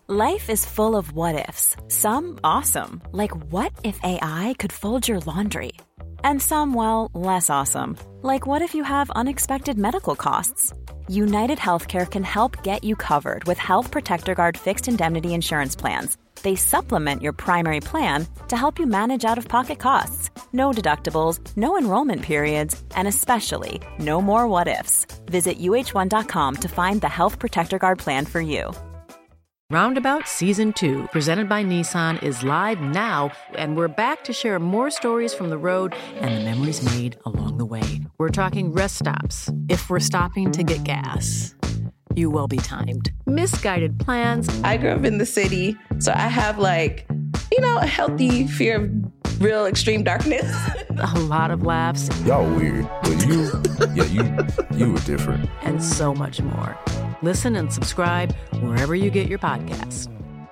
Life is full of what-ifs. Some awesome, like what if AI could fold your laundry? And some, well, less awesome, like what if you have unexpected medical costs? United Healthcare can help get you covered with Health Protector Guard fixed indemnity insurance plans. They supplement your primary plan to help you manage out-of-pocket costs. No deductibles, no enrollment periods, and especially no more what-ifs. Visit uh1.com to find the Health Protector Guard plan for you. Roundabout Season 2, presented by Nissan, is live now, and we're back to share more stories from the road and the memories made along the way. We're talking rest stops. If we're stopping to get gas, you will be timed. Misguided plans. I grew up in the city, so I have a healthy fear of real extreme darkness. A lot of laughs. Y'all weird, but you were different. And so much more. Listen and subscribe wherever you get your podcasts.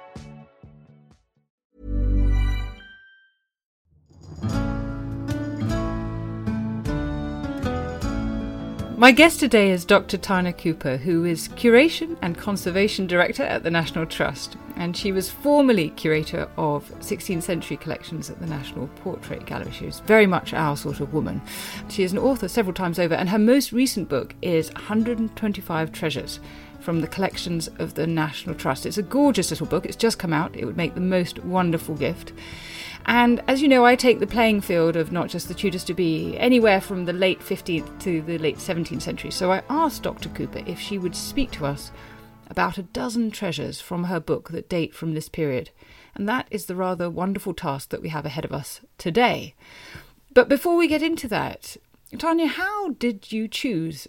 My guest today is Dr. Tanya Cooper, who is Curation and Conservation Director at the National Trust, and she was formerly Curator of 16th Century Collections at the National Portrait Gallery. She was very much our sort of woman. She is an author several times over, and her most recent book is 125 Treasures from the Collections of the National Trust. It's a gorgeous little book. It's just come out. It would make the most wonderful gift. And as you know, I take the playing field of not just the Tudors to be anywhere from the late 15th to the late 17th century. So I asked Dr. Cooper if she would speak to us about a dozen treasures from her book that date from this period. And that is the rather wonderful task that we have ahead of us today. But before we get into that, Tanya, how did you choose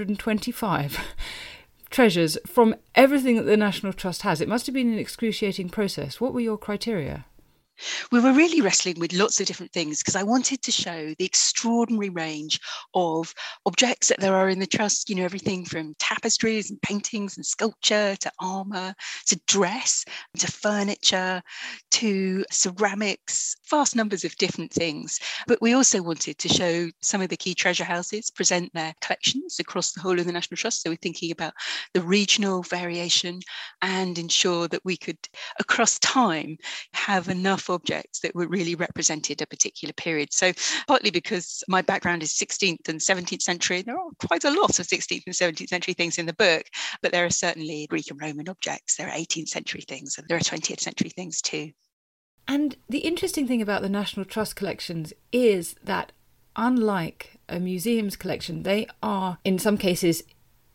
125 treasures from everything that the National Trust has? It must have been an excruciating process. What were your criteria? We were really wrestling with lots of different things because I wanted to show the extraordinary range of objects that there are in the Trust, everything from tapestries and paintings and sculpture to armour, to dress, to furniture, to ceramics, vast numbers of different things. But we also wanted to show some of the key treasure houses present their collections across the whole of the National Trust. So we're thinking about the regional variation and ensure that we could, across time, have enough objects that were really represented a particular period. So partly because my background is 16th and 17th century, there are quite a lot of 16th and 17th century things in the book, but there are certainly Greek and Roman objects, there are 18th century things, and there are 20th century things too. And the interesting thing about the National Trust collections is that unlike a museum's collection, they are in some cases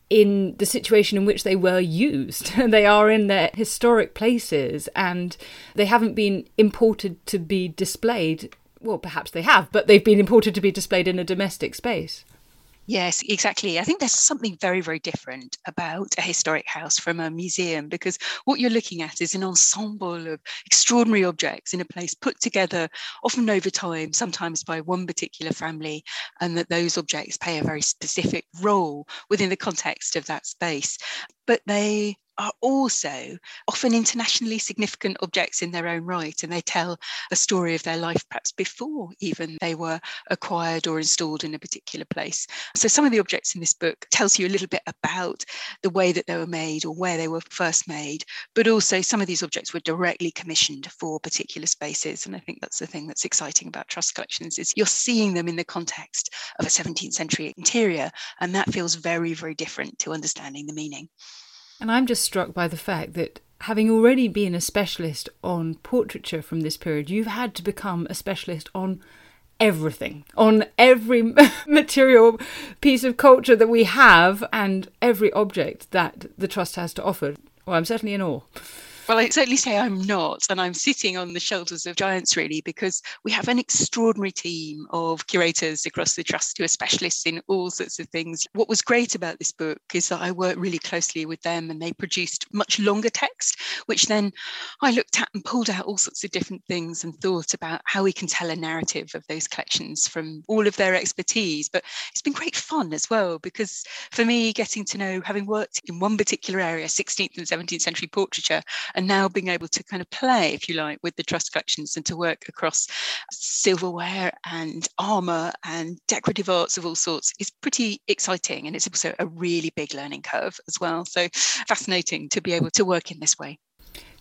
in the situation in which they were used. They are in their historic places and they haven't been imported to be displayed. Well, perhaps they have, but they've been imported to be displayed in a domestic space. Yes, exactly. I think there's something very, very different about a historic house from a museum, because what you're looking at is an ensemble of extraordinary objects in a place put together, often over time, sometimes by one particular family, and that those objects play a very specific role within the context of that space. But they are also often internationally significant objects in their own right, and they tell a story of their life perhaps before even they were acquired or installed in a particular place. So some of the objects in this book tells you a little bit about the way that they were made or where they were first made, but also some of these objects were directly commissioned for particular spaces. And I think that's the thing that's exciting about trust collections, is you're seeing them in the context of a 17th century interior, and that feels very, very different to understanding the meaning. And I'm just struck by the fact that having already been a specialist on portraiture from this period, you've had to become a specialist on everything, on every material piece of culture that we have and every object that the Trust has to offer. Well, I'm certainly in awe. Well, I'd certainly say I'm not, and I'm sitting on the shoulders of giants, really, because we have an extraordinary team of curators across the Trust who are specialists in all sorts of things. What was great about this book is that I worked really closely with them, and they produced much longer text, which then I looked at and pulled out all sorts of different things and thought about how we can tell a narrative of those collections from all of their expertise. But it's been great fun as well, because for me, getting to know, having worked in one particular area, 16th and 17th century portraiture, and now being able to kind of play, if you like, with the Trust collections and to work across silverware and armour and decorative arts of all sorts is pretty exciting. And it's also a really big learning curve as well. So fascinating to be able to work in this way.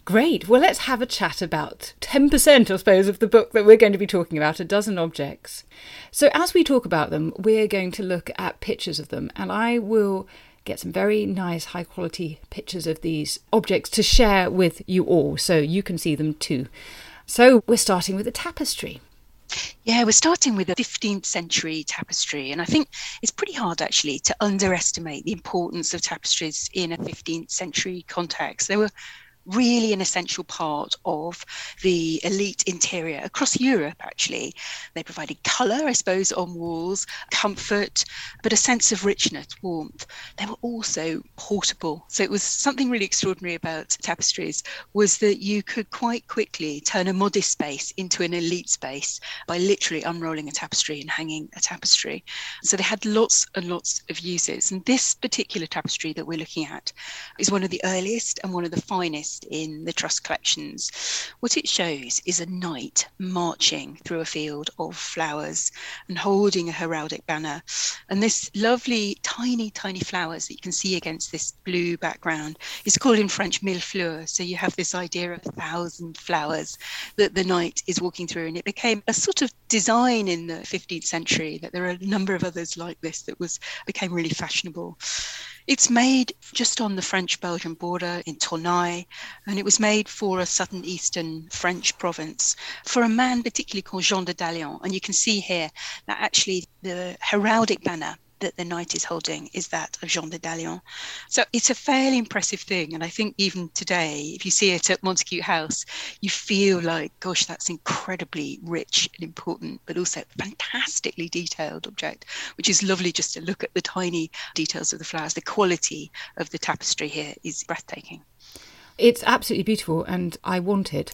Great. Well, let's have a chat about 10%, I suppose, of the book that we're going to be talking about, A Dozen Objects. So as we talk about them, we're going to look at pictures of them, and I will get some very nice, high-quality pictures of these objects to share with you all, so you can see them too. So we're starting with a tapestry. Yeah, we're starting with a 15th century tapestry. And I think it's pretty hard actually to underestimate the importance of tapestries in a 15th century context. They were really an essential part of the elite interior across Europe, actually. They provided colour, I suppose, on walls, comfort, but a sense of richness, warmth. They were also portable. So it was something really extraordinary about tapestries was that you could quite quickly turn a modest space into an elite space by literally unrolling a tapestry and hanging a tapestry. So they had lots and lots of uses. And this particular tapestry that we're looking at is one of the earliest and one of the finest in the Trust collections. What it shows is a knight marching through a field of flowers and holding a heraldic banner. And this lovely tiny flowers that you can see against this blue background is called in French mille fleurs. So you have this idea of 1,000 flowers that the knight is walking through, and it became a sort of design in the 15th century that there are a number of others like this that became really fashionable. It's made just on the French-Belgian border in Tournai, and it was made for a southern eastern French province for a man particularly called Jean de Dalion. And you can see here that actually the heraldic banner that the knight is holding is that of Jean de Dalion. So it's a fairly impressive thing. And I think even today, if you see it at Montacute House, you feel like, gosh, that's incredibly rich and important, but also fantastically detailed object, which is lovely just to look at the tiny details of the flowers. The quality of the tapestry here is breathtaking. It's absolutely beautiful, and I want it.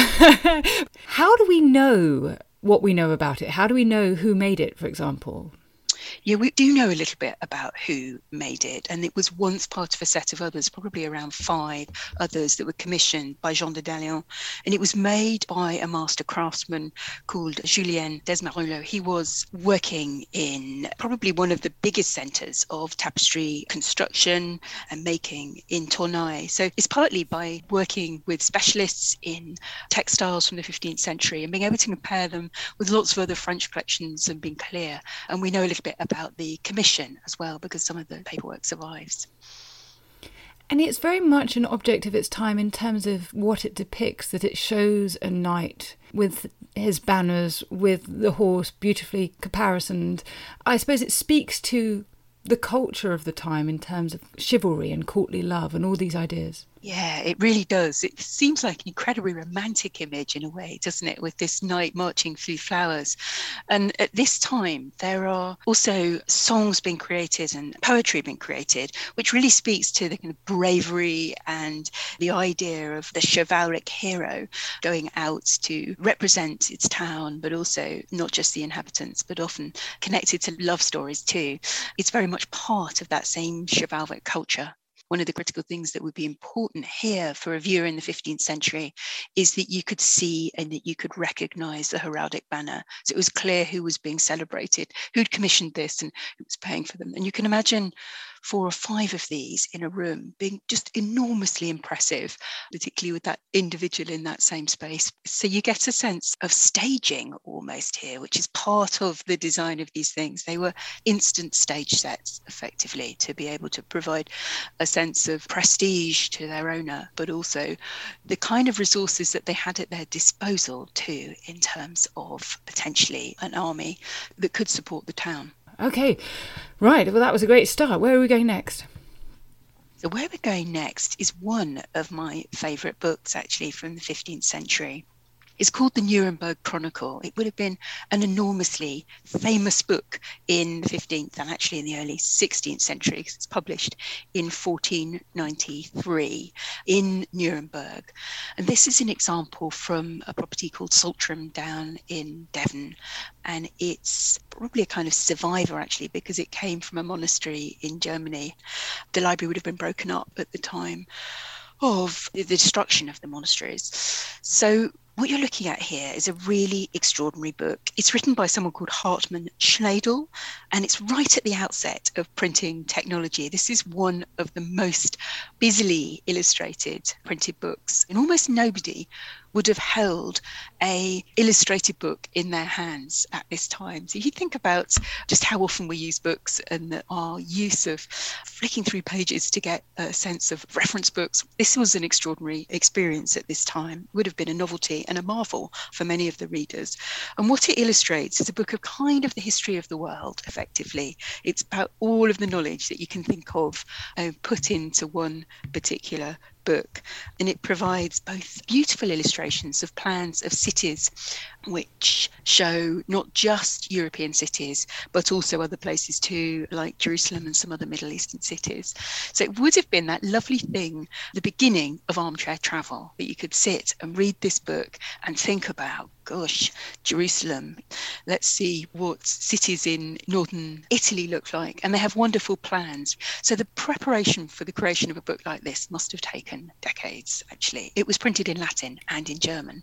How do we know what we know about it? How do we know who made it, for example? Yeah, we do know a little bit about who made it, and it was once part of a set of others, probably around 5 others that were commissioned by Jean de Dalion, and it was made by a master craftsman called Julien Desmarulot. He was working in probably one of the biggest centres of tapestry construction and making in Tournai. So it's partly by working with specialists in textiles from the 15th century and being able to compare them with lots of other French collections and being clear. And we know a little bit about the commission as well, because some of the paperwork survives. And it's very much an object of its time in terms of what it depicts, that it shows a knight with his banners, with the horse beautifully caparisoned. I suppose it speaks to the culture of the time in terms of chivalry and courtly love and all these ideas. Yeah, it really does. It seems like an incredibly romantic image in a way, doesn't it, with this knight marching through flowers. And at this time, there are also songs being created and poetry being created, which really speaks to the kind of bravery and the idea of the chivalric hero going out to represent its town, but also not just the inhabitants, but often connected to love stories too. It's very much part of that same chivalric culture. One of the critical things that would be important here for a viewer in the 15th century is that you could see and that you could recognise the heraldic banner. So it was clear who was being celebrated, who'd commissioned this and who was paying for them. And you can imagine 4 or 5 of these in a room being just enormously impressive, particularly with that individual in that same space. So you get a sense of staging almost here, which is part of the design of these things. They were instant stage sets, effectively, to be able to provide a sense of prestige to their owner, but also the kind of resources that they had at their disposal too, in terms of potentially an army that could support the town. Okay, right. Well, that was a great start. Where are we going next? So where we're going next is one of my favourite books, actually, from the 15th century. It's called The Nuremberg Chronicle. It would have been an enormously famous book in the 15th and actually in the early 16th century, because it's published in 1493 in Nuremberg. And this is an example from a property called Saltram down in Devon. And it's probably a kind of survivor, actually, because it came from a monastery in Germany. The library would have been broken up at the time of the destruction of the monasteries. So What you're looking at here is a really extraordinary book. It's written by someone called Hartmann Schlegel, and it's right at the outset of printing technology. This is one of the most busily illustrated printed books, and almost nobody would have held a illustrated book in their hands at this time. So if you think about just how often we use books and our use of flicking through pages to get a sense of reference books, this was an extraordinary experience at this time. It would have been a novelty and a marvel for many of the readers. And what it illustrates is a book of kind of the history of the world, effectively. It's about all of the knowledge that you can think of put into one particular book, and it provides both beautiful illustrations of plans of cities which show not just European cities but also other places too, like Jerusalem and some other Middle Eastern cities. So it would have been that lovely thing, the beginning of armchair travel, that you could sit and read this book and think about, gosh, Jerusalem, let's see what cities in northern Italy look like, and they have wonderful plans. So the preparation for the creation of a book like this must have taken decades, actually. It was printed in Latin and in German.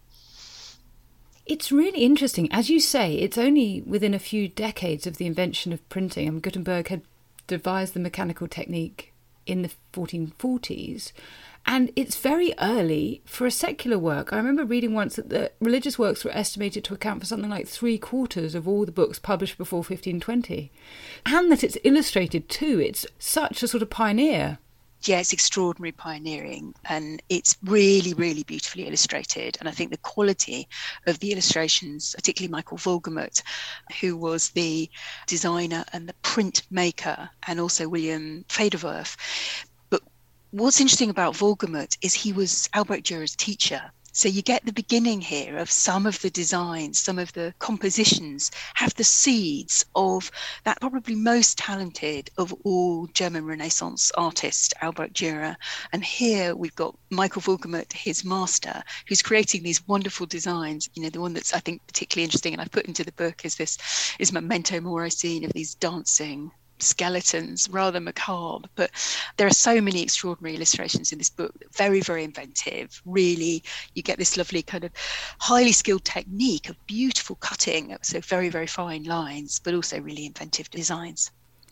It's really interesting. As you say, it's only within a few decades of the invention of printing. And Gutenberg had devised the mechanical technique in the 1440s. And it's very early for a secular work. I remember reading once that the religious works were estimated to account for something like 3/4 of all the books published before 1520. And that it's illustrated too. It's such a sort of pioneer. Yeah, it's extraordinary pioneering, and it's really, really beautifully illustrated. And I think the quality of the illustrations, particularly Michael Wohlgemuth, who was the designer and the print maker, and also William Federwerf. But what's interesting about Wohlgemuth is he was Albrecht Dürer's teacher. So you get the beginning here of some of the designs, some of the compositions have the seeds of that probably most talented of all German Renaissance artists, Albrecht Dürer. And here we've got Michael Wohlgemuth, his master, who's creating these wonderful designs. You know, the one that's I think particularly interesting and I've put into the book is Memento Mori scene of these dancing skeletons, rather macabre, but there are so many extraordinary illustrations in this book, very, very inventive. Really, you get this lovely kind of highly skilled technique of beautiful cutting, so very, very fine lines, but also really inventive designs.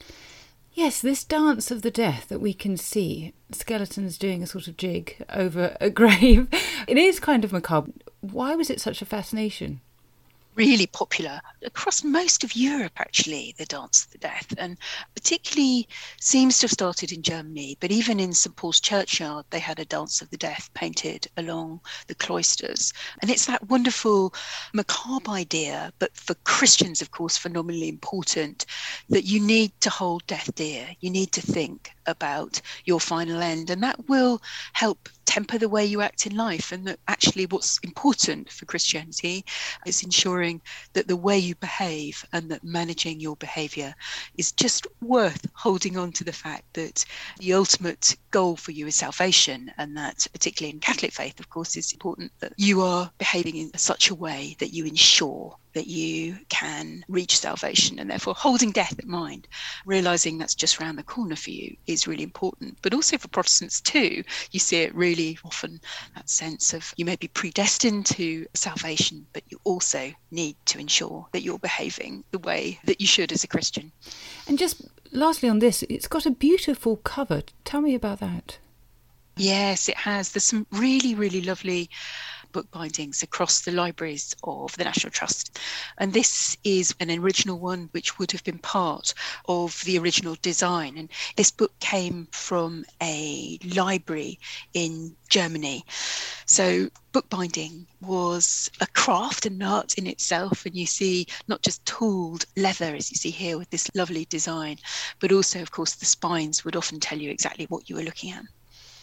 Yes, this dance of the death that we can see, skeletons doing a sort of jig over a grave, it is kind of macabre. Why was it such a fascination? Really popular across most of Europe, actually, the Dance of the Death, and particularly seems to have started in Germany, but even in St. Paul's Churchyard, they had a Dance of the Death painted along the cloisters. And it's that wonderful macabre idea, but for Christians, of course, phenomenally important, that you need to hold death dear. You need to think about your final end, and that will help temper the way you act in life. And that actually what's important for Christianity is ensuring that the way you behave and that managing your behaviour is just worth holding on to the fact that the ultimate goal for you is salvation, and that particularly in Catholic faith, of course, it's important that you are behaving in such a way that you ensure that you can reach salvation, and therefore holding death in mind, realising that's just around the corner for you is really important. But also for Protestants too, you see it really often, that sense of you may be predestined to salvation, but you also need to ensure that you're behaving the way that you should as a Christian. And just lastly on this, it's got a beautiful cover. Tell me about that. Yes, it has. There's some really, really lovely book bindings across the libraries of the National Trust. And this is an original one which would have been part of the original design. And this book came from a library in Germany. So bookbinding was a craft, an art in itself, and you see not just tooled leather as you see here with this lovely design, but also, of course, the spines would often tell you exactly what you were looking at.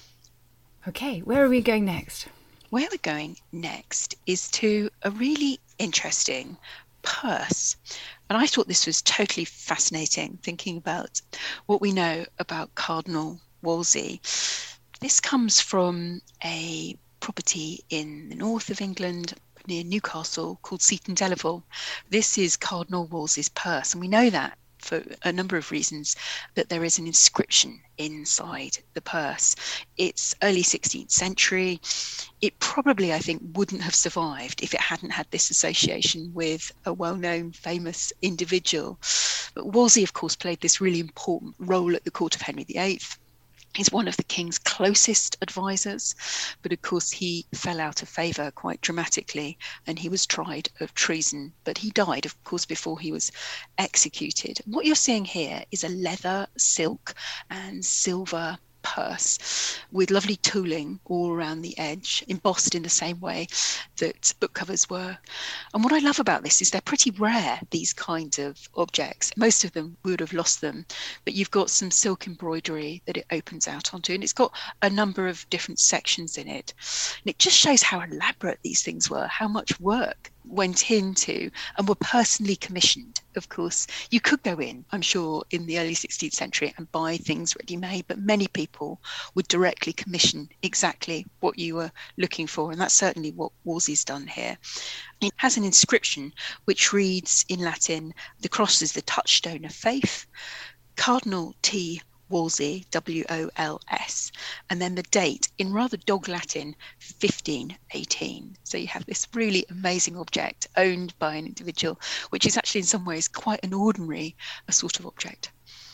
Okay, where are we going next? Where we're going next is to a really interesting purse. And I thought this was totally fascinating, thinking about what we know about Cardinal Wolsey. This comes from a property in the north of England near Newcastle called Seaton Delaval. This is Cardinal Wolsey's purse, and we know that for a number of reasons, that there is an inscription inside the purse. It's early 16th century. it probably, I think, wouldn't have survived if it hadn't had this association with a well-known, famous individual. But Wolsey, of course, played this really important role at the court of Henry VIII. He's one of the king's closest advisors, but of course he fell out of favour quite dramatically, and he was tried of treason, but he died, of course, before he was executed. What you're seeing here is a leather, silk and silver purse with lovely tooling all around the edge, embossed in the same way that book covers were. And what I love about this is they're pretty rare, these kinds of objects. Most of them would have lost them, but you've got some silk embroidery that it opens out onto, and it's got a number of different sections in it. And it just shows how elaborate these things were, how much work went into and were personally commissioned. Of course, you could go in, I'm sure, in the early 16th century and buy things ready-made, but many people would directly commission exactly what you were looking for, and that's certainly what Wolsey's done here. It has an inscription which reads in Latin, "The cross is the touchstone of faith, Cardinal T. Wolsey, W-O-L-S, and then the date in rather dog Latin, 1518. So you have this really amazing object owned by an individual, which is actually in some ways quite an ordinary sort of object.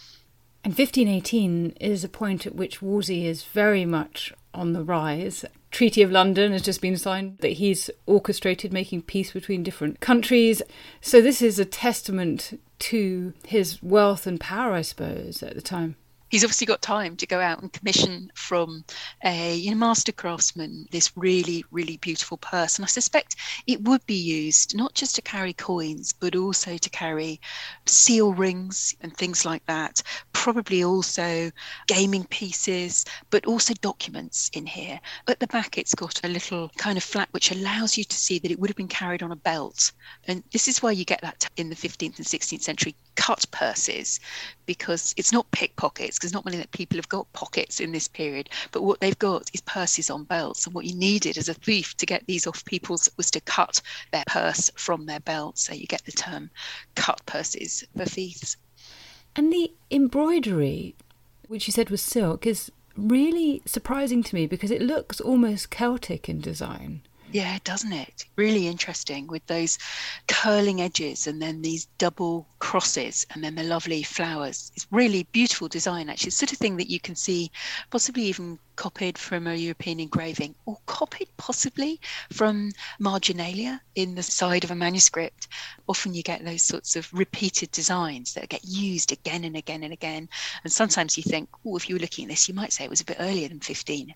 And 1518 is a point at which Wolsey is very much on the rise. Treaty of London has just been signed, that he's orchestrated making peace between different countries. So this is a testament to his wealth and power, I suppose, at the time. He's obviously got time to go out and commission from a master craftsman this really, really beautiful purse. And I suspect it would be used not just to carry coins, but also to carry seal rings and things like that. Probably also gaming pieces, but also documents in here. At the back, it's got a little kind of flap which allows you to see that it would have been carried on a belt. And this is why you get that in the 15th and 16th century cut purses, because it's not pickpockets, because not many that people have got pockets in this period, but what they've got is purses on belts. And what you needed as a thief to get these off people's was to cut their purse from their belt. So you get the term cut purses for thieves. And the embroidery, which you said was silk, is really surprising to me because it looks almost Celtic in design. Yeah, doesn't it? Really interesting with those curling edges and then these double crosses and then the lovely flowers. It's really beautiful design, actually. It's the sort of thing that you can see possibly even copied from a European engraving, or copied possibly from marginalia in the side of a manuscript. Often you get those sorts of repeated designs that get used again and again and again. And sometimes you think, oh, if you were looking at this, you might say it was a bit earlier than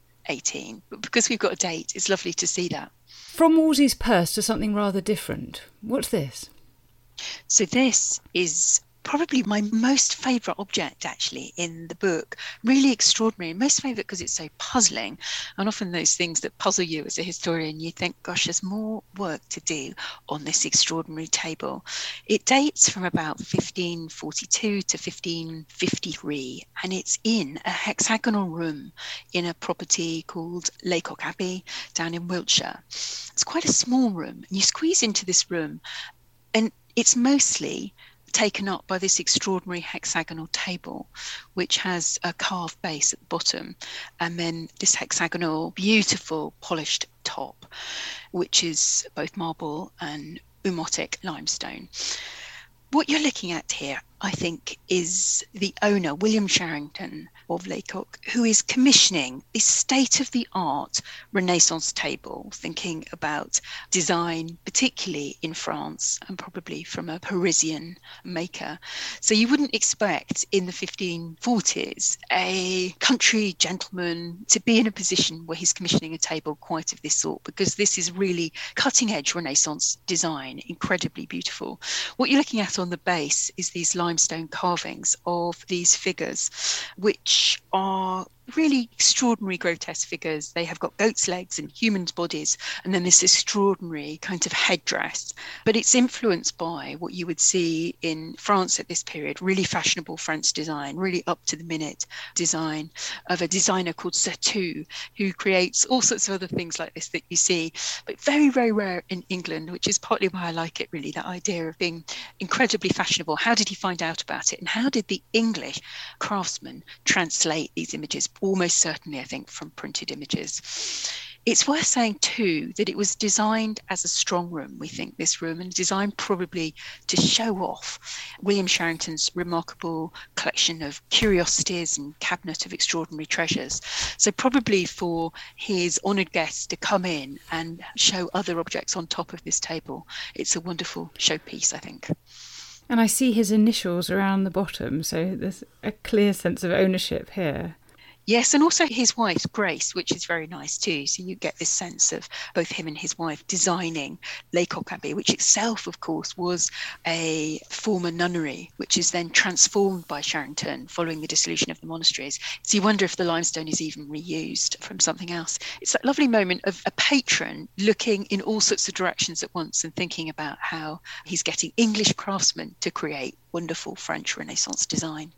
1518. But because we've got a date, it's lovely to see that. From Wolsey's purse to something rather different. What's this? So this is probably my most favourite object, actually, in the book. Really extraordinary. Most favourite because it's so puzzling. And often those things that puzzle you as a historian, you think, gosh, there's more work to do on this extraordinary table. It dates from about 1542 to 1553, and it's in a hexagonal room in a property called Laycock Abbey down in Wiltshire. It's quite a small room, and you squeeze into this room, and it's mostly taken up by this extraordinary hexagonal table, which has a carved base at the bottom, and then this hexagonal, beautiful, polished top, which is both marble and umotic limestone. What you're looking at here, I think, is the owner, William Sharrington of Laycock, who is commissioning this state-of-the-art Renaissance table, thinking about design, particularly in France, and probably from a Parisian maker. So you wouldn't expect in the 1540s a country gentleman to be in a position where he's commissioning a table quite of this sort, because this is really cutting-edge Renaissance design, incredibly beautiful. What you're looking at on the base is these limestone carvings of these figures, which are really extraordinary, grotesque figures. They have got goat's legs and humans' bodies, and then this extraordinary kind of headdress. But it's influenced by what you would see in France at this period, really fashionable French design, really up-to-the-minute design of a designer called Certeau, who creates all sorts of other things like this that you see, but very, very rare in England, which is partly why I like it, really, that idea of being incredibly fashionable. How did he find out about it? And how did the English craftsmen translate these images? Almost certainly, I think, from printed images. It's worth saying too that it was designed as a strong room, we think, this room, and designed probably to show off William Sharrington's remarkable collection of curiosities and cabinet of extraordinary treasures. So probably for his honoured guests to come in and show other objects on top of this table. It's a wonderful showpiece, I think. And I see his initials around the bottom, so there's a clear sense of ownership here. Yes, and also his wife, Grace, which is very nice too. So you get this sense of both him and his wife designing Laycock Abbey, which itself, of course, was a former nunnery, which is then transformed by Sharrington following the dissolution of the monasteries. So you wonder if the limestone is even reused from something else. It's that lovely moment of a patron looking in all sorts of directions at once and thinking about how he's getting English craftsmen to create wonderful French Renaissance design.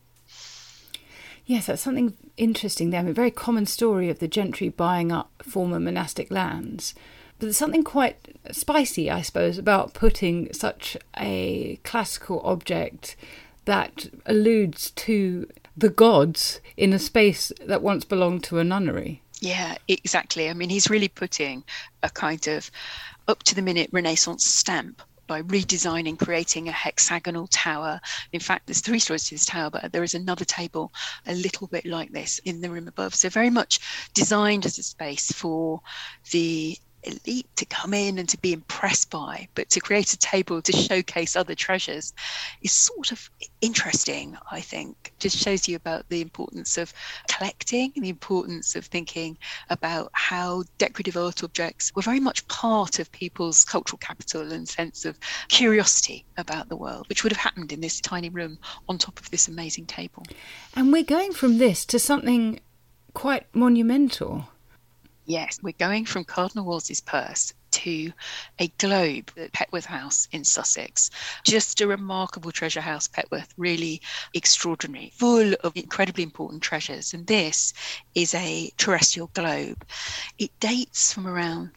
Yes, that's something interesting there. I mean, a very common story of the gentry buying up former monastic lands. But there's something quite spicy, I suppose, about putting such a classical object that alludes to the gods in a space that once belonged to a nunnery. Yeah, exactly. I mean, he's really putting a kind of up-to-the-minute Renaissance stamp by redesigning, creating a hexagonal tower. In fact, there's 3 stories to this tower, but there is another table a little bit like this in the room above. So very much designed as a space for the elite to come in and to be impressed by, but to create a table to showcase other treasures is sort of interesting, I think. Just shows you about the importance of collecting and the importance of thinking about how decorative art objects were very much part of people's cultural capital and sense of curiosity about the world, which would have happened in this tiny room on top of this amazing table. And we're going from this to something quite monumental. Yes, we're going from Cardinal Wolsey's purse to a globe at Petworth House in Sussex. Just a remarkable treasure house, Petworth, really extraordinary, full of incredibly important treasures. And this is a terrestrial globe. It dates from around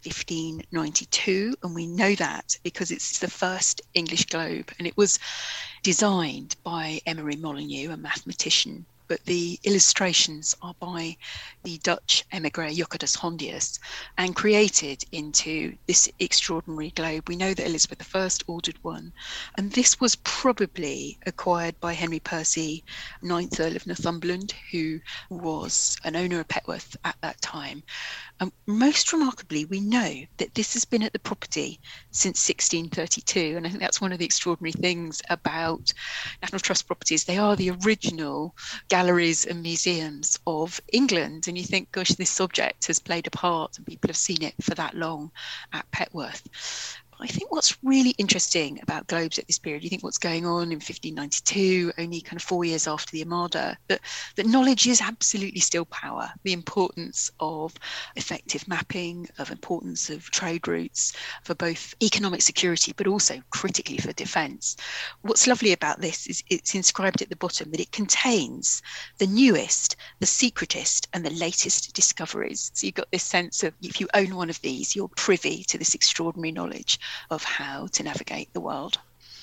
1592, and we know that because it's the first English globe, and it was designed by Emery Molyneux, a mathematician, but the illustrations are by the Dutch emigre Jochidus Hondius and created into this extraordinary globe. We know that Elizabeth I ordered one, and this was probably acquired by Henry Percy, 9th Earl of Northumberland, who was an owner of Petworth at that time. Most remarkably, we know that this has been at the property since 1632, and I think that's one of the extraordinary things about National Trust properties. They are the original galleries and museums of England, and you think, gosh, this object has played a part and people have seen it for that long at Petworth. I think what's really interesting about globes at this period, you think what's going on in 1592, only kind of 4 years after the Armada, that knowledge is absolutely still power. The importance of effective mapping, of importance of trade routes for both economic security, but also critically for defence. What's lovely about this is it's inscribed at the bottom that it contains the newest, the secretest, and the latest discoveries. So you've got this sense of if you own one of these, you're privy to this extraordinary knowledge of how to navigate the world.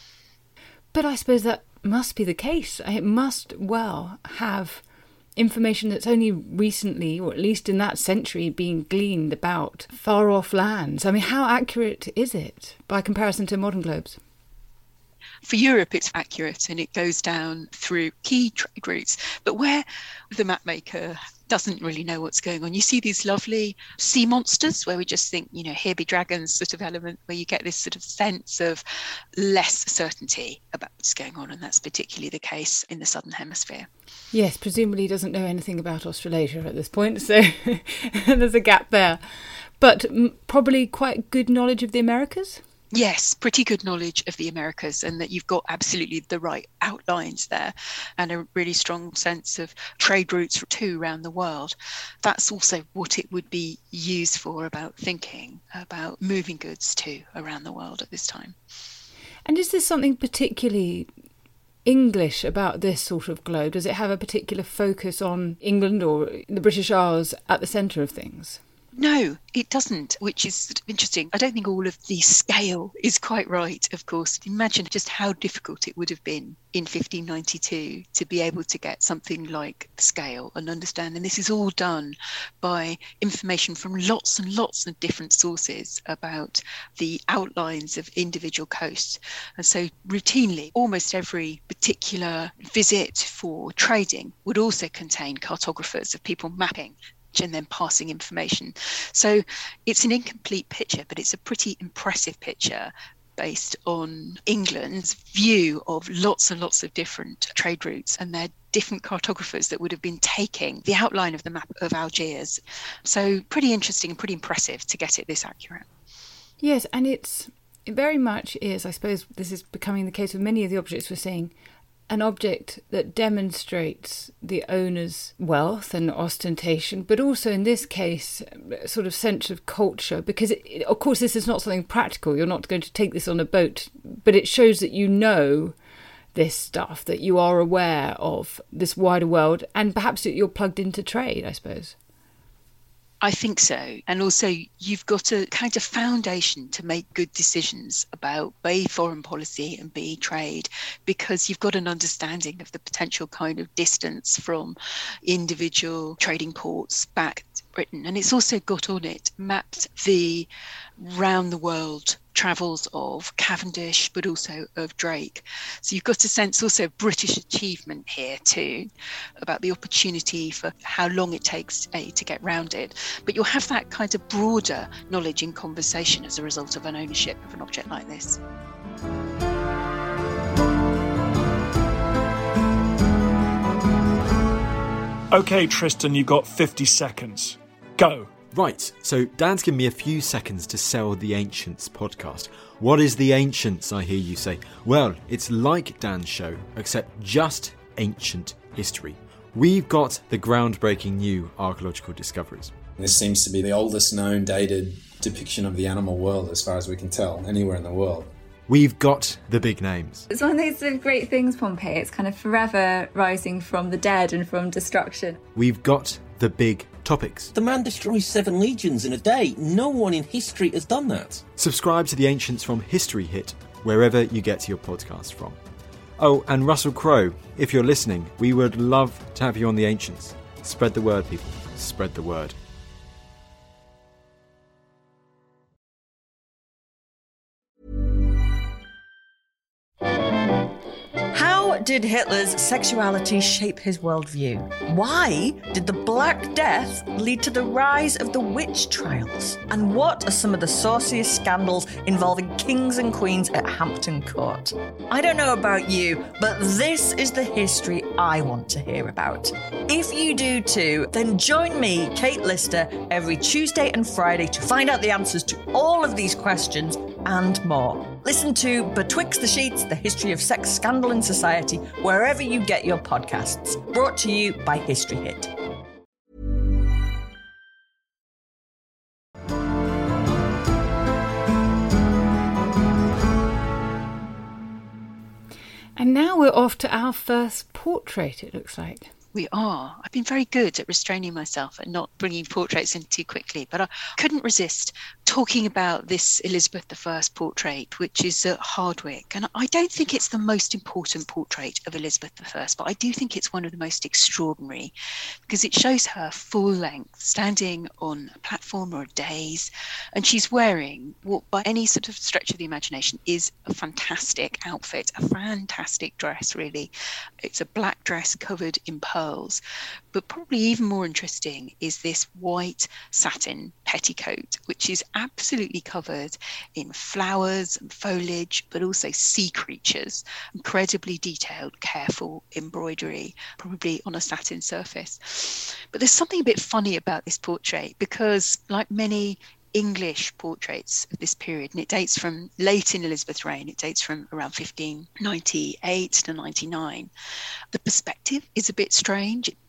But I suppose that must be the case. It must well have information that's only recently, or at least in that century, being gleaned about far off lands. I mean, how accurate is it by comparison to modern globes? For Europe, it's accurate and it goes down through key trade routes. But where the mapmaker doesn't really know what's going on, you see these lovely sea monsters where we just think, here be dragons sort of element, where you get this sort of sense of less certainty about what's going on. And that's particularly the case in the Southern Hemisphere. Yes, presumably he doesn't know anything about Australasia at this point, so there's a gap there. But probably quite good knowledge of the Americas? Yes, pretty good knowledge of the Americas, and that you've got absolutely the right outlines there and a really strong sense of trade routes too around the world. That's also what it would be used for, about thinking about moving goods too around the world at this time. And is there something particularly English about this sort of globe? Does it have a particular focus on England or the British Isles at the centre of things? No, it doesn't, which is sort of interesting. I don't think all of the scale is quite right, of course. Imagine just how difficult it would have been in 1592 to be able to get something like the scale and understand. And this is all done by information from lots and lots of different sources about the outlines of individual coasts. And so routinely, almost every particular visit for trading would also contain cartographers of people mapping and then passing information. So it's an incomplete picture, but it's a pretty impressive picture based on England's view of lots and lots of different trade routes and their different cartographers that would have been taking the outline of the map of Algiers. So pretty interesting and pretty impressive to get it this accurate. Yes, and it very much is, I suppose this is becoming the case with many of the objects we're seeing, an object that demonstrates the owner's wealth and ostentation, but also in this case, sort of sense of culture, because of course this is not something practical. You're not going to take this on a boat, but it shows that you know this stuff, that you are aware of this wider world, and perhaps that you're plugged into trade, I suppose. I think so. And also you've got a kind of foundation to make good decisions about B, foreign policy and B, trade, because you've got an understanding of the potential kind of distance from individual trading ports back to Britain. And it's also got on it mapped the round the world travels of Cavendish, but also of Drake. So you've got a sense also of British achievement here too, about the opportunity for how long it takes to get round it. But you'll have that kind of broader knowledge in conversation as a result of an ownership of an object like this. Okay, Tristan, you've got 50 seconds. Go. Right, so Dan's given me a few seconds to sell the Ancients podcast. What is the Ancients, I hear you say? Well, it's like Dan's show, except just ancient history. We've got the groundbreaking new archaeological discoveries. This seems to be the oldest known dated depiction of the animal world, as far as we can tell, anywhere in the world. We've got the big names. It's one of those sort of great things, Pompeii. It's kind of forever rising from the dead and from destruction. We've got the big topics. The man destroys 7 legions in a day. No one in history has done that. Subscribe to the Ancients from History Hit, wherever you get your podcast from. Oh, and Russell Crowe, if you're listening, we would love to have you on the Ancients. Spread the word, people. Spread the word. How did Hitler's sexuality shape his worldview? Why did the Black Death lead to the rise of the witch trials? And what are some of the sauciest scandals involving kings and queens at Hampton Court? I don't know about you, but this is the history I want to hear about. If you do too, then join me, Kate Lister, every Tuesday and Friday to find out the answers to all of these questions and more. Listen to Betwixt the Sheets, the history of sex, scandal and society, wherever you get your podcasts. Brought to you by History Hit. And now we're off to our first portrait, it looks like. We are. I've been very good at restraining myself and not bringing portraits in too quickly, but I couldn't resist talking about this Elizabeth I portrait, which is at Hardwick. And I don't think it's the most important portrait of Elizabeth I, but I do think it's one of the most extraordinary because it shows her full length, standing on a platform or a dais, and she's wearing what, by any sort of stretch of the imagination, is a fantastic outfit, a fantastic dress, really. It's a black dress covered in pearls, but probably even more interesting is this white satin petticoat, which is absolutely covered in flowers and foliage, but also sea creatures, incredibly detailed, careful embroidery, probably on a satin surface. But there's something a bit funny about this portrait because, like many English portraits of this period, and it dates from late in Elizabeth's reign, it dates from around 1598 to 99. The perspective is a bit strange. It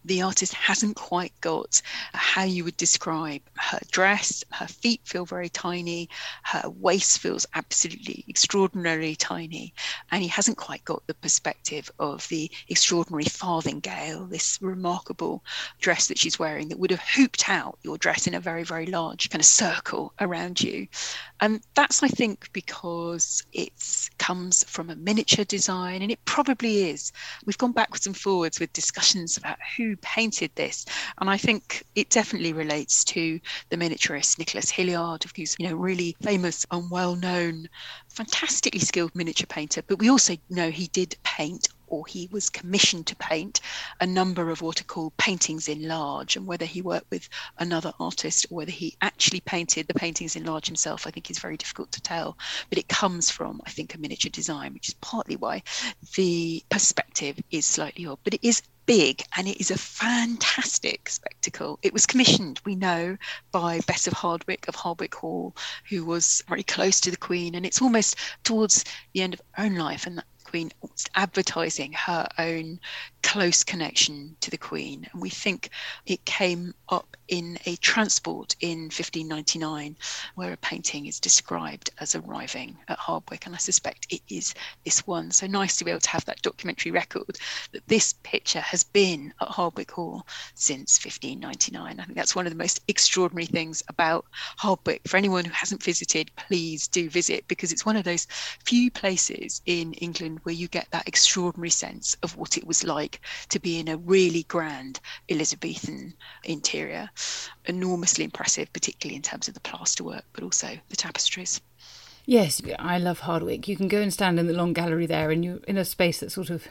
the artist hasn't quite got how you would describe her dress. Her feet feel very tiny. Her waist feels absolutely extraordinarily tiny. And he hasn't quite got the perspective of the extraordinary farthingale, this remarkable dress that she's wearing that would have hooped out your dress in a very, very large kind of circle around you. And that's, I think, because it comes from a miniature design, and it probably is. We've gone backwards and forwards with discussions about who painted this, and I think it definitely relates to the miniaturist Nicholas Hilliard, who's really famous and well-known, fantastically skilled miniature painter. But we also know he did paint, or he was commissioned to paint, a number of what are called paintings in large. And whether he worked with another artist or whether he actually painted the paintings in large himself, I think is very difficult to tell. But it comes from, I think, a miniature design, which is partly why the perspective is slightly odd. But it is big, and it is a fantastic spectacle. It was commissioned, we know, by Bess of Hardwick of Hardwick Hall, who was very close to the Queen, and it's almost towards the end of her own life, and that Queen almost advertising her own close connection to the Queen. And we think it came up in a transport in 1599, where a painting is described as arriving at Hardwick, and I suspect it is this one. So nice to be able to have that documentary record that this picture has been at Hardwick Hall since 1599. I think that's one of the most extraordinary things about Hardwick. For anyone who hasn't visited, please do visit, because it's one of those few places in England where you get that extraordinary sense of what it was like to be in a really grand Elizabethan interior. Enormously impressive, particularly in terms of the plasterwork, but also the tapestries. Yes, I love Hardwick. You can go and stand in the long gallery there, and you're in a space that's sort of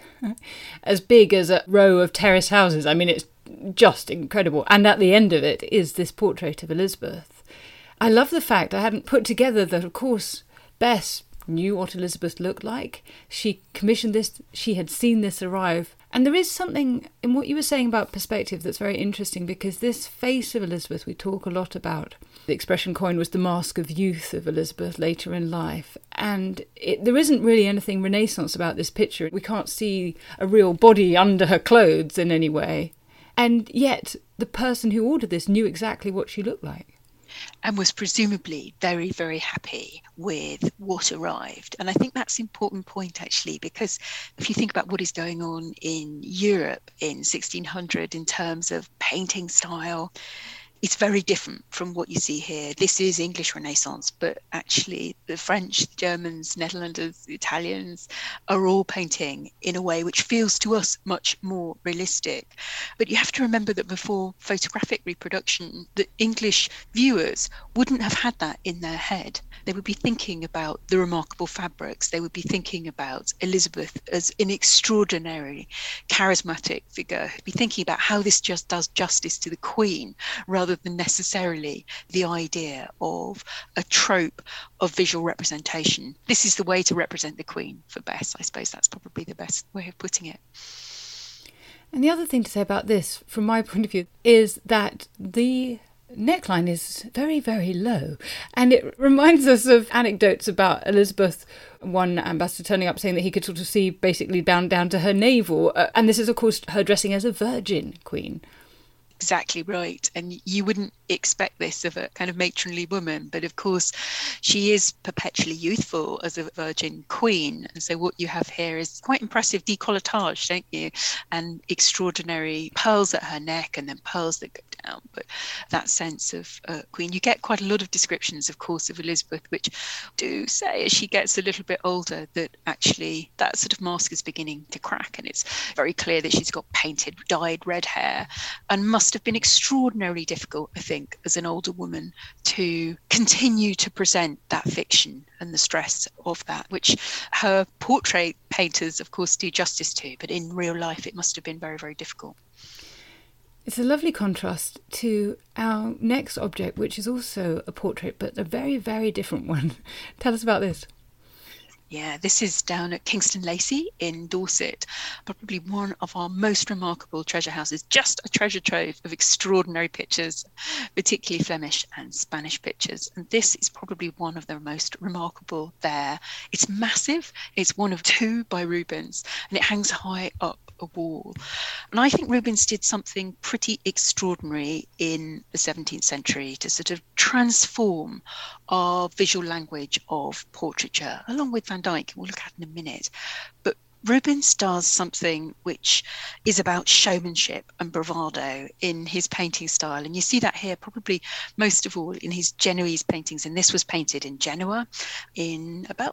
as big as a row of terrace houses. I mean, it's just incredible. And at the end of it is this portrait of Elizabeth. I love the fact I hadn't put together that, of course, Bess knew what Elizabeth looked like. She commissioned this, she had seen this arrive. And there is something in what you were saying about perspective that's very interesting, because this face of Elizabeth, we talk a lot about. The expression coined was the mask of youth of Elizabeth later in life. And there isn't really anything Renaissance about this picture. We can't see a real body under her clothes in any way. And yet the person who ordered this knew exactly what she looked like. And was presumably very, very happy with what arrived. And I think that's an important point, actually, because if you think about what is going on in Europe in 1600 in terms of painting style, it's very different from what you see here. This is English Renaissance, but actually the French, the Germans, Netherlanders, the Italians are all painting in a way which feels to us much more realistic. But you have to remember that before photographic reproduction, the English viewers wouldn't have had that in their head. They would be thinking about the remarkable fabrics. They would be thinking about Elizabeth as an extraordinary, charismatic figure. They'd be thinking about how this just does justice to the Queen, rather than necessarily the idea of a trope of visual representation. This is the way to represent the Queen for Bess. I suppose that's probably the best way of putting it. And the other thing to say about this, from my point of view, is that the neckline is very, very low. And it reminds us of anecdotes about Elizabeth, one ambassador turning up saying that he could sort of see basically down to her navel. And this is, of course, her dressing as a virgin queen. Exactly right. And you wouldn't expect this of a kind of matronly woman, but of course she is perpetually youthful as a virgin queen. And so what you have here is quite impressive décolletage, don't you? And extraordinary pearls at her neck, and then pearls that go down. But that sense of queen, you get quite a lot of descriptions, of course, of Elizabeth, which do say as she gets a little bit older that actually that sort of mask is beginning to crack. And it's very clear that she's got painted, dyed red hair, and must have been extraordinarily difficult, I think, as an older woman to continue to present that fiction and the stress of that, which her portrait painters, of course, do justice to, but in real life it must have been very, very difficult. It's a lovely contrast to our next object, which is also a portrait, but a very, very different one. Tell us about this. Yeah, this is down at Kingston Lacy in Dorset, probably one of our most remarkable treasure houses, just a treasure trove of extraordinary pictures, particularly Flemish and Spanish pictures. And this is probably one of the most remarkable there. It's massive. It's one of two by Rubens, and it hangs high up a wall. And I think Rubens did something pretty extraordinary in the 17th century to sort of transform our visual language of portraiture, along with Van Dyck, we'll look at in a minute. But Rubens does something which is about showmanship and bravado in his painting style. And you see that here probably most of all in his Genoese paintings. And this was painted in Genoa in about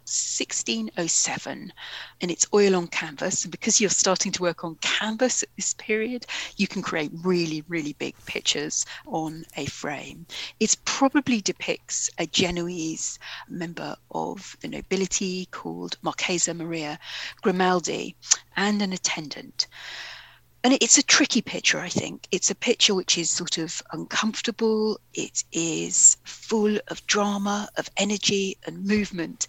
1607. And it's oil on canvas. And because you're starting to work on canvas at this period, you can create really, really big pictures on a frame. It probably depicts a Genoese member of the nobility called Marchesa Maria Grimaldi and an attendant. And it's a tricky picture, I think. It's a picture which is sort of uncomfortable. It is full of drama, of energy and movement.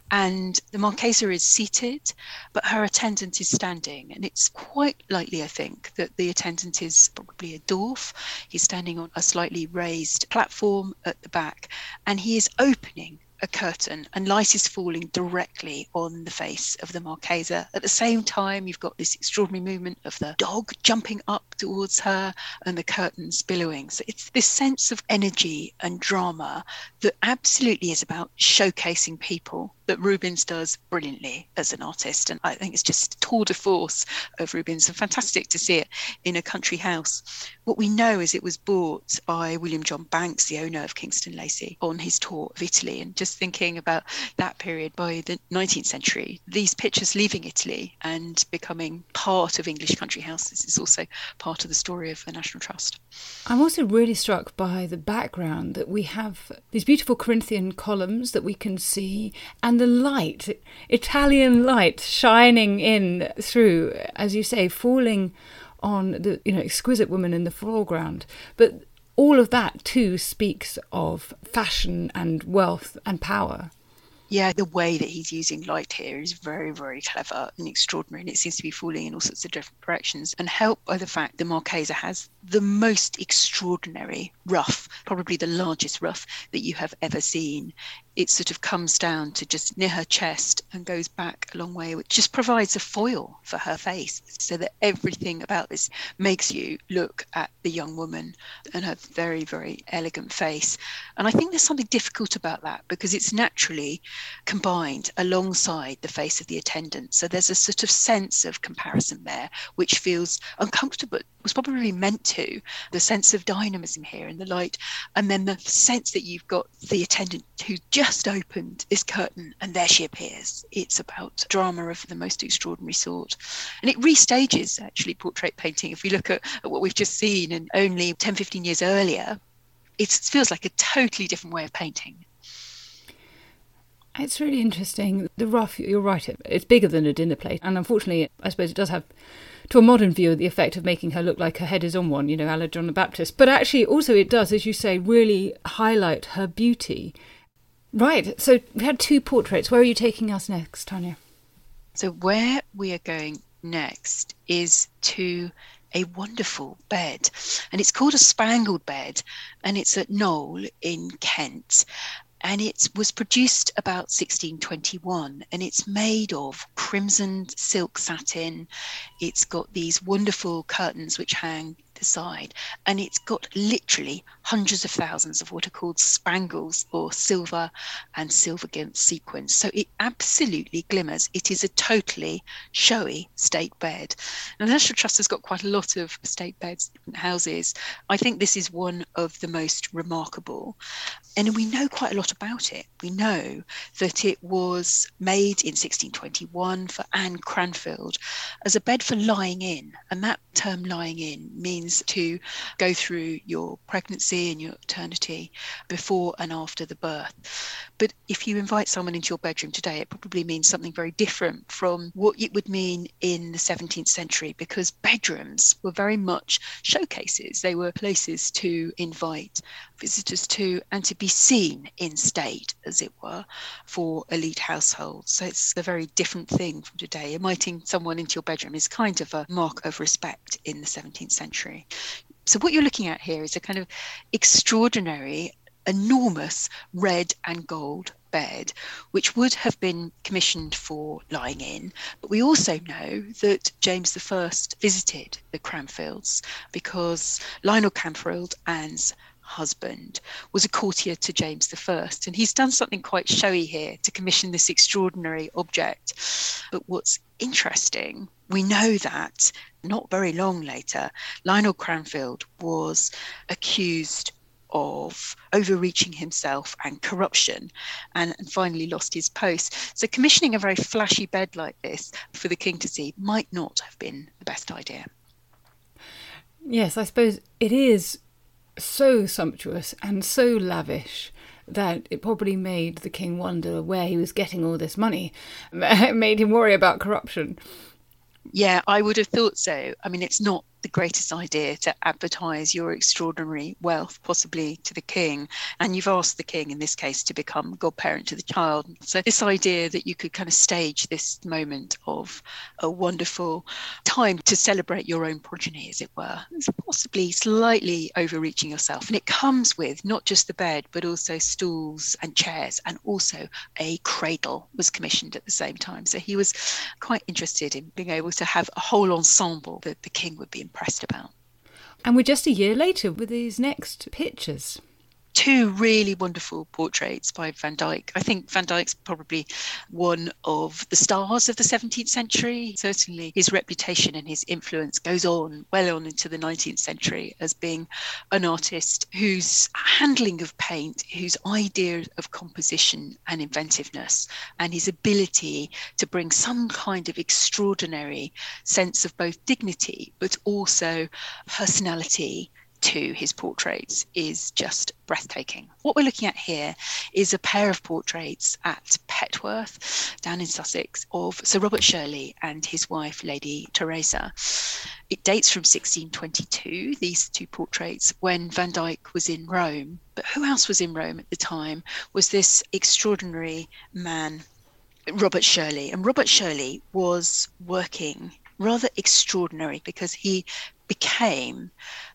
And the Marchesa is seated, but her attendant is standing. And it's quite likely, I think, that the attendant is probably a dwarf. He's standing on a slightly raised platform at the back, and he is opening a curtain, and light is falling directly on the face of the Marchesa. At the same time, you've got this extraordinary movement of the dog jumping up towards her and the curtains billowing. So it's this sense of energy and drama that absolutely is about showcasing people that Rubens does brilliantly as an artist. And I think it's just tour de force of Rubens, and fantastic to see it in a country house. What we know is it was bought by William John Banks, the owner of Kingston Lacy, on his tour of Italy. And just thinking about that period, by the 19th century, these pictures leaving Italy and becoming part of English country houses is also part of the story of the National Trust. I'm also really struck by the background, that we have these beautiful Corinthian columns that we can see, and the light, Italian light, shining in through, as you say, falling on the exquisite woman in the foreground. But all of that too speaks of fashion and wealth and power. Yeah, the way that he's using light here is very, very clever and extraordinary, and it seems to be falling in all sorts of different directions, and helped by the fact the Marchesa has the most extraordinary ruff, probably the largest ruff that you have ever seen. It sort of comes down to just near her chest and goes back a long way, which just provides a foil for her face, so that everything about this makes you look at the young woman and her very, very elegant face. And I think there's something difficult about that, because it's naturally combined alongside the face of the attendant. So there's a sort of sense of comparison there, which feels uncomfortable. It was probably meant to. The sense of dynamism here in the light, and then the sense that you've got the attendant who just opened this curtain and there she appears. It's about drama of the most extraordinary sort. And it restages actually portrait painting. If we look at what we've just seen, and only 10, 15 years earlier, it feels like a totally different way of painting. It's really interesting. The ruff, you're right, it's bigger than a dinner plate. And unfortunately, I suppose it does have, to a modern viewer, the effect of making her look like her head is on one, a la John the Baptist. But actually, also it does, as you say, really highlight her beauty. Right, so we had two portraits. Where are you taking us next, Tanya? So where we are going next is to a wonderful bed. And it's called a spangled bed, and it's at Knowle in Kent. And it was produced about 1621, and it's made of crimson silk satin. It's got these wonderful curtains which hang the side, and it's got literally hundreds of thousands of what are called spangles, or silver and silver gilt sequins. So it absolutely glimmers. It is a totally showy state bed. Now, the National Trust has got quite a lot of state beds, different houses. I think this is one of the most remarkable, and we know quite a lot about it. We know that it was made in 1621 for Anne Cranfield as a bed for lying in, and that term lying in means to go through your pregnancy and your maternity before and after the birth. But if you invite someone into your bedroom today, it probably means something very different from what it would mean in the 17th century, because bedrooms were very much showcases. They were places to invite visitors to, and to be seen in state, as it were, for elite households. So it's a very different thing from today. Inviting someone into your bedroom is kind of a mark of respect in the 17th century. So what you're looking at here is a kind of extraordinary enormous red and gold bed, which would have been commissioned for lying in. But we also know that James I visited the Cranfields because Lionel Cranfield, Anne's husband, was a courtier to James I, and he's done something quite showy here to commission this extraordinary object. But what's interesting, we know that not very long later, Lionel Cranfield was accused of overreaching himself and corruption, and finally lost his post. So commissioning a very flashy bed like this for the king to see might not have been the best idea. Yes, I suppose it is so sumptuous and so lavish that it probably made the king wonder where he was getting all this money. It made him worry about corruption. Yeah, I would have thought so. I mean, it's not the greatest idea to advertise your extraordinary wealth, possibly to the king. And you've asked the king, in this case, to become godparent to the child. So this idea that you could kind of stage this moment of a wonderful time to celebrate your own progeny, as it were, is possibly slightly overreaching yourself. And it comes with not just the bed, but also stools and chairs, and also a cradle was commissioned at the same time. So he was quite interested in being able to have a whole ensemble that the king would be impressed about. And we're just a year later with these next pictures. Two really wonderful portraits by Van Dyck. I think Van Dyck's probably one of the stars of the 17th century. Certainly his reputation and his influence goes on well on into the 19th century as being an artist whose handling of paint, whose idea of composition and inventiveness, and his ability to bring some kind of extraordinary sense of both dignity but also personality to his portraits is just breathtaking. What we're looking at here is a pair of portraits at Petworth, down in Sussex, of Sir Robert Shirley and his wife, Lady Teresa. It dates from 1622, these two portraits, when Van Dyck was in Rome. But who else was in Rome at the time was this extraordinary man, Robert Shirley. And Robert Shirley was working rather extraordinary because he became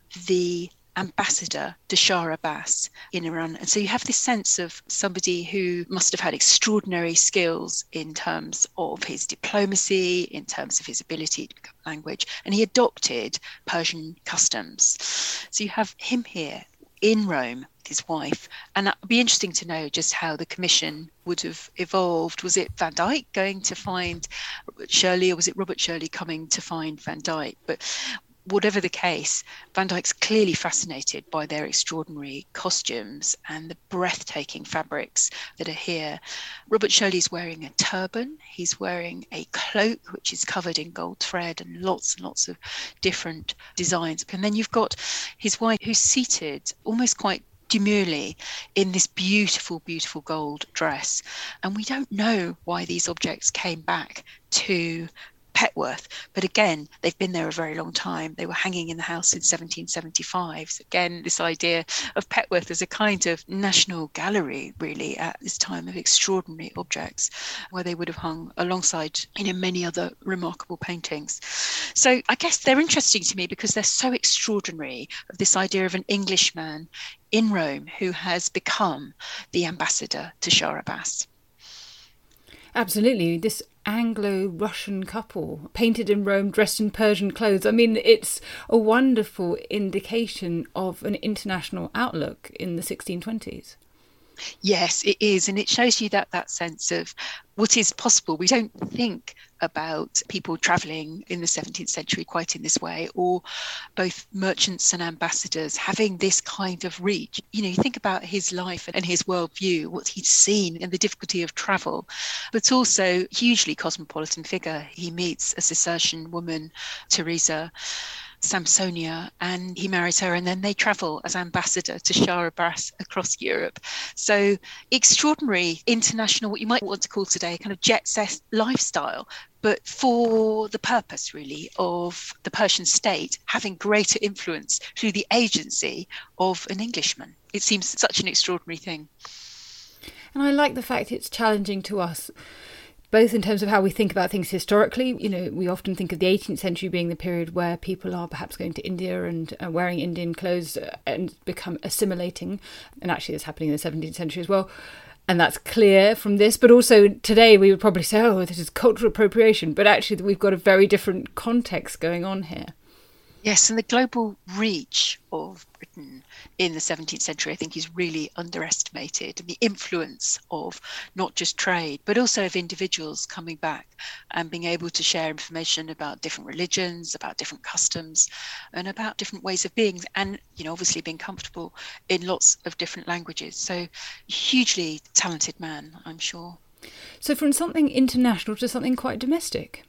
the ambassador to Shah Abbas in Iran. And so you have this sense of somebody who must have had extraordinary skills in terms of his diplomacy, in terms of his ability to pick up language, and he adopted Persian customs. So you have him here in Rome with his wife, and it would be interesting to know just how the commission would have evolved. Was it Van Dyck going to find Robert Shirley, or was it Robert Shirley coming to find Van Dyck? But whatever the case, Van Dyck's clearly fascinated by their extraordinary costumes and the breathtaking fabrics that are here. Robert Shirley's wearing a turban. He's wearing a cloak, which is covered in gold thread and lots of different designs. And then you've got his wife, who's seated almost quite demurely in this beautiful, beautiful gold dress. And we don't know why these objects came back to Petworth, but again, they've been there a very long time. They were hanging in the house in 1775. So again, this idea of Petworth as a kind of national gallery, really, at this time of extraordinary objects, where they would have hung alongside, many other remarkable paintings. So I guess they're interesting to me because they're so extraordinary, of this idea of an Englishman in Rome who has become the ambassador to Shah Abbas. Absolutely. This Anglo-Russian couple, painted in Rome, dressed in Persian clothes. I mean, it's a wonderful indication of an international outlook in the 1620s. Yes, it is. And it shows you that sense of what is possible. We don't think about people travelling in the 17th century quite in this way, or both merchants and ambassadors having this kind of reach. You think about his life and his worldview, what he'd seen and the difficulty of travel, but also hugely cosmopolitan figure. He meets a Cistercian woman, Teresa Samsonia, and he marries her, and then they travel as ambassador to Shah Abbas across Europe. So extraordinary international, what you might want to call today, kind of jet set lifestyle, but for the purpose really of the Persian state having greater influence through the agency of an Englishman. It seems such an extraordinary thing. And I like the fact it's challenging to us both in terms of how we think about things historically. We often think of the 18th century being the period where people are perhaps going to India and wearing Indian clothes and become assimilating. And actually that's happening in the 17th century as well. And that's clear from this. But also today we would probably say, oh, this is cultural appropriation. But actually we've got a very different context going on here. Yes, and the global reach of Britain in the 17th century, I think, is really underestimated. And the influence of not just trade, but also of individuals coming back and being able to share information about different religions, about different customs, and about different ways of being. And, obviously being comfortable in lots of different languages. So hugely talented man, I'm sure. So from something international to something quite domestic.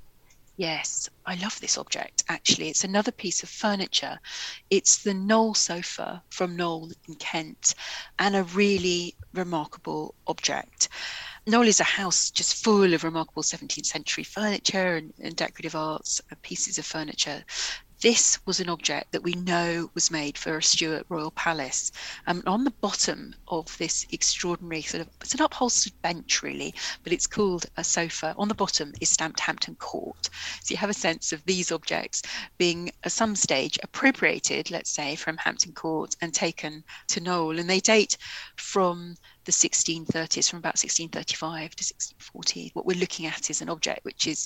Yes, I love this object, actually. It's another piece of furniture. It's the Knoll sofa from Knoll in Kent, and a really remarkable object. Knoll is a house just full of remarkable 17th century furniture and decorative arts and pieces of furniture. This was an object that we know was made for a Stuart royal palace. On the bottom of this extraordinary it's an upholstered bench really, but it's called a sofa. On the bottom is stamped Hampton Court. So you have a sense of these objects being at some stage appropriated, let's say, from Hampton Court and taken to Knoll. And they date from the 1630s, from about 1635 to 1640. What we're looking at is an object which is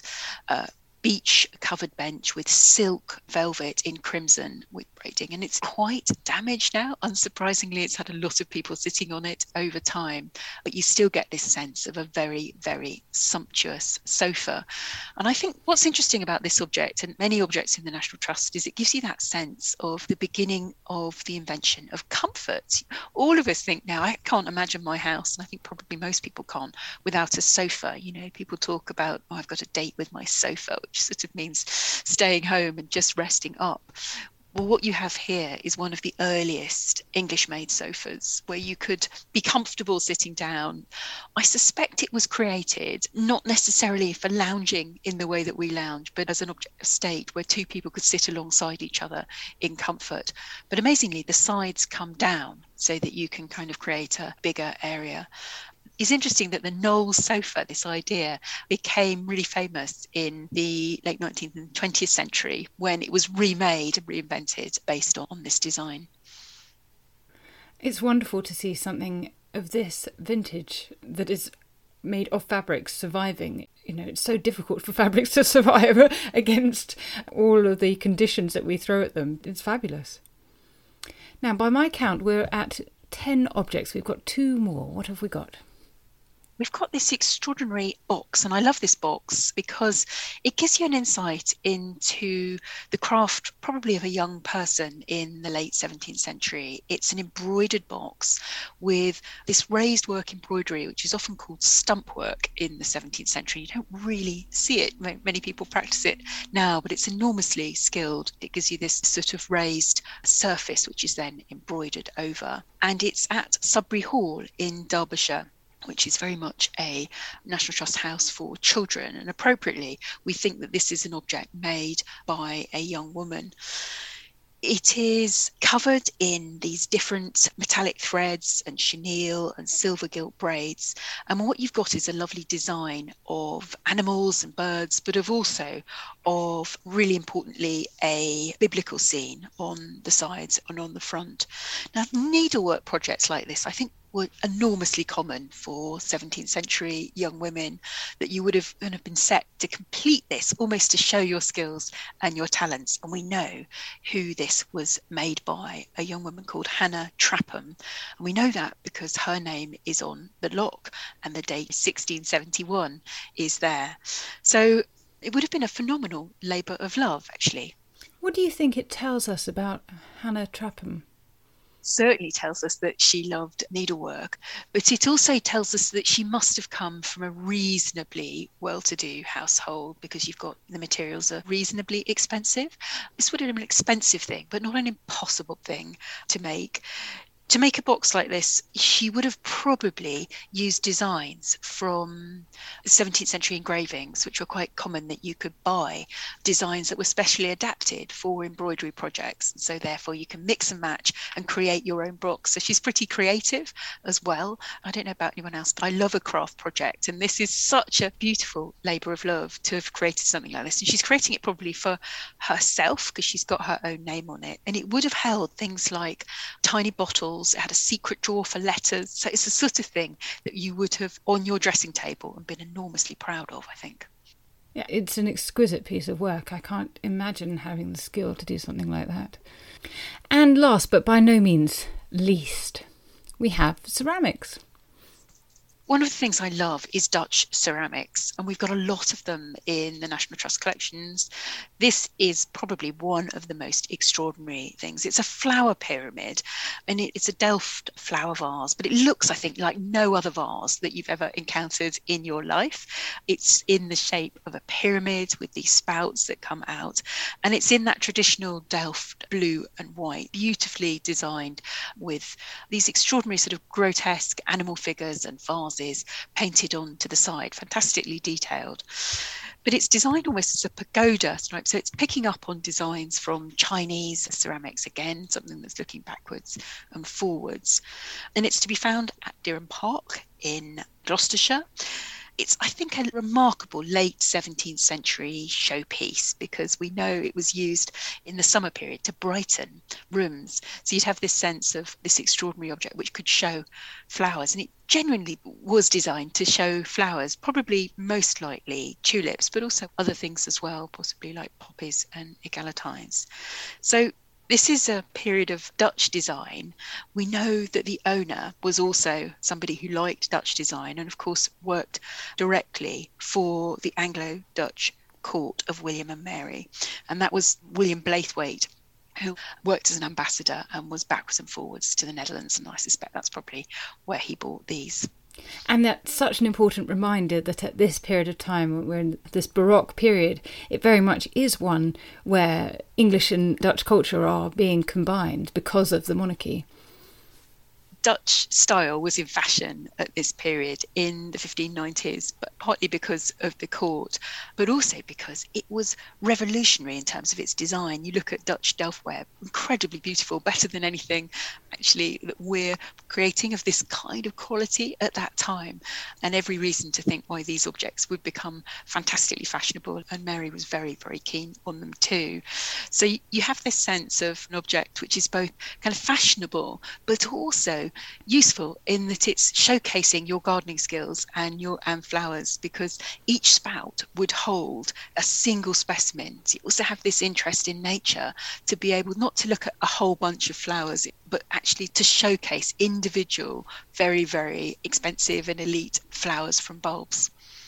beech covered bench with silk velvet in crimson with braiding, and it's quite damaged now. Unsurprisingly, it's had a lot of people sitting on it over time, but you still get this sense of a very, very sumptuous sofa. And I think what's interesting about this object and many objects in the National Trust is it gives you that sense of the beginning of the invention of comfort. All of us think now, I can't imagine my house, and I think probably most people can't, without a sofa. People talk about, I've got a date with my sofa, which sort of means staying home and just resting up. Well, what you have here is one of the earliest English-made sofas where you could be comfortable sitting down. I suspect it was created not necessarily for lounging in the way that we lounge, but as an object of state where two people could sit alongside each other in comfort. But amazingly, the sides come down so that you can kind of create a bigger area. It's interesting that the Knoll sofa, this idea, became really famous in the late 19th and 20th century when it was remade and reinvented based on this design. It's wonderful to see something of this vintage that is made of fabrics surviving. It's so difficult for fabrics to survive against all of the conditions that we throw at them. It's fabulous. Now, by my count, we're at 10 objects. We've got 2 more. What have we got? We've got this extraordinary box, and I love this box because it gives you an insight into the craft probably of a young person in the late 17th century. It's an embroidered box with this raised work embroidery, which is often called stump work in the 17th century. You don't really see it. Many people practice it now, but it's enormously skilled. It gives you this sort of raised surface, which is then embroidered over. And it's at Sudbury Hall in Derbyshire, which is very much a National Trust house for children. And appropriately, we think that this is an object made by a young woman. It is covered in these different metallic threads and chenille and silver gilt braids. And what you've got is a lovely design of animals and birds, but also of, really importantly, a biblical scene on the sides and on the front. Now, needlework projects like this, I think, were enormously common for 17th century young women, that you would have kind of been set to complete this, almost to show your skills and your talents. And we know who this was made by, a young woman called Hannah Trapham. And we know that because her name is on the lock and the date 1671 is there. So it would have been a phenomenal labour of love, actually. What do you think it tells us about Hannah Trapham? Certainly tells us that she loved needlework, but it also tells us that she must have come from a reasonably well-to-do household, because you've got the materials are reasonably expensive. This would have been an expensive thing, but not an impossible thing to make. To make a box like this, she would have probably used designs from 17th century engravings, which were quite common, that you could buy designs that were specially adapted for embroidery projects. And so therefore you can mix and match and create your own box. So she's pretty creative as well. I don't know about anyone else, but I love a craft project. And this is such a beautiful labour of love to have created something like this. And she's creating it probably for herself because she's got her own name on it. And it would have held things like tiny bottles. It had a secret drawer for letters. So it's the sort of thing that you would have on your dressing table and been enormously proud of, I think. Yeah, it's an exquisite piece of work. I can't imagine having the skill to do something like that. And last, but by no means least, we have ceramics. One of the things I love is Dutch ceramics, and we've got a lot of them in the National Trust collections. This is probably one of the most extraordinary things. It's a flower pyramid, and it's a Delft flower vase, but it looks, I think, like no other vase that you've ever encountered in your life. It's in the shape of a pyramid with these spouts that come out, and it's in that traditional Delft blue and white, beautifully designed with these extraordinary sort of grotesque animal figures and vases painted onto the side, fantastically detailed. But it's designed almost as a pagoda, right? So it's picking up on designs from Chinese ceramics, again, something that's looking backwards and forwards. And it's to be found at Dereham Park in Gloucestershire. It's, I think, a remarkable late 17th century showpiece because we know it was used in the summer period to brighten rooms. So you'd have this sense of this extraordinary object which could show flowers. And it genuinely was designed to show flowers, probably most likely tulips, but also other things as well, possibly like poppies and eglantines. So this is a period of Dutch design. We know that the owner was also somebody who liked Dutch design and, of course, worked directly for the Anglo-Dutch court of William and Mary. And that was William Blaithwaite, who worked as an ambassador and was backwards and forwards to the Netherlands. And I suspect that's probably where he bought these. And that's such an important reminder that at this period of time, we're in this Baroque period, it very much is one where English and Dutch culture are being combined because of the monarchy. Dutch style was in fashion at this period in the 1590s, but partly because of the court, but also because it was revolutionary in terms of its design. You look at Dutch Delftware, incredibly beautiful, better than anything actually that we're creating of this kind of quality at that time, and every reason to think why these objects would become fantastically fashionable, and Mary was very, very keen on them too. So you have this sense of an object which is both kind of fashionable but also useful in that it's showcasing your gardening skills and flowers, because each spout would hold a single specimen. So you also have this interest in nature to be able not to look at a whole bunch of flowers, but actually to showcase individual, very, very expensive and elite flowers from bulbs.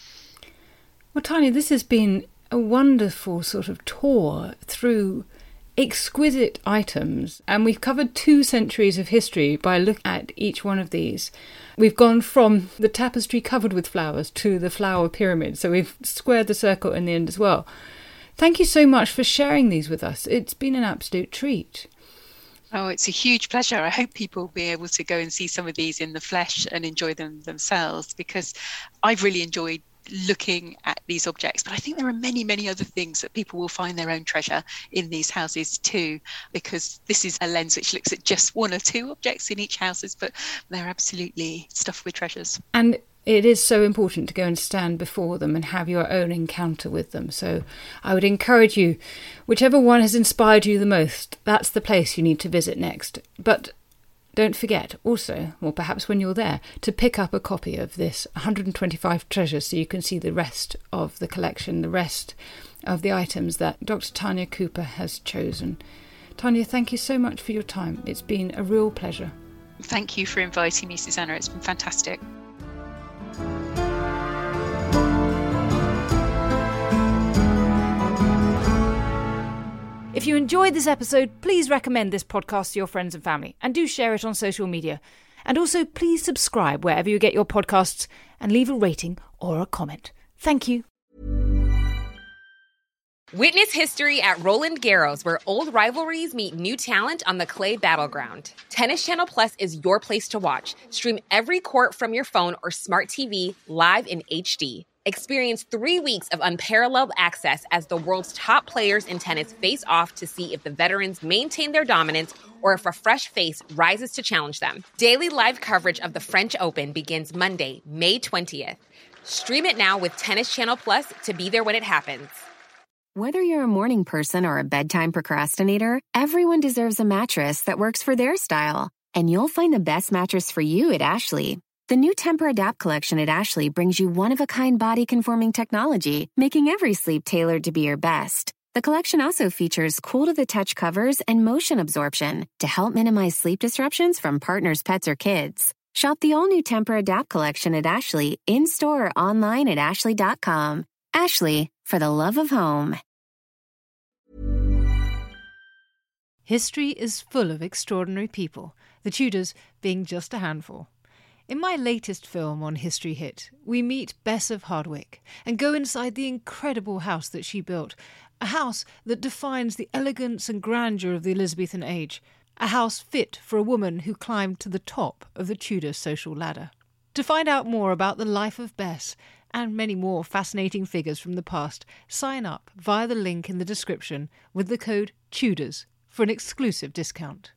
Well, Tanya, this has been a wonderful sort of tour through exquisite items, and we've covered 2 centuries of history by looking at each one of these. We've gone from the tapestry covered with flowers to the flower pyramid, so we've squared the circle in the end as well. Thank you so much for sharing these with us. It's been an absolute treat. Oh, it's a huge pleasure. I hope people will be able to go and see some of these in the flesh and enjoy them themselves, because I've really enjoyed looking at these objects, but I think there are many, many other things that people will find their own treasure in these houses too, because this is a lens which looks at just 1 or 2 objects in each houses, but they're absolutely stuffed with treasures. And it is so important to go and stand before them and have your own encounter with them. So I would encourage you, whichever one has inspired you the most, that's the place you need to visit next. But don't forget also, or perhaps when you're there, to pick up a copy of this 125 treasures so you can see the rest of the collection, the rest of the items that Dr. Tanya Cooper has chosen. Tanya, thank you so much for your time. It's been a real pleasure. Thank you for inviting me, Susanna. It's been fantastic. If you enjoyed this episode, please recommend this podcast to your friends and family, and do share it on social media. And also, please subscribe wherever you get your podcasts and leave a rating or a comment. Thank you. Witness history at Roland Garros, where old rivalries meet new talent on the clay battleground. Tennis Channel Plus is your place to watch. Stream every court from your phone or smart TV live in HD. Experience 3 weeks of unparalleled access as the world's top players in tennis face off to see if the veterans maintain their dominance or if a fresh face rises to challenge them. Daily live coverage of the French Open begins Monday, May 20th. Stream it now with Tennis Channel Plus to be there when it happens. Whether you're a morning person or a bedtime procrastinator, everyone deserves a mattress that works for their style. And you'll find the best mattress for you at Ashley. The new Tempur-Adapt collection at Ashley brings you one-of-a-kind body-conforming technology, making every sleep tailored to be your best. The collection also features cool-to-the-touch covers and motion absorption to help minimize sleep disruptions from partners, pets, or kids. Shop the all-new Tempur-Adapt collection at Ashley, in-store or online at ashley.com. Ashley, for the love of home. History is full of extraordinary people, the Tudors being just a handful. In my latest film on History Hit, we meet Bess of Hardwick and go inside the incredible house that she built, a house that defines the elegance and grandeur of the Elizabethan age, a house fit for a woman who climbed to the top of the Tudor social ladder. To find out more about the life of Bess and many more fascinating figures from the past, sign up via the link in the description with the code TUDORS for an exclusive discount.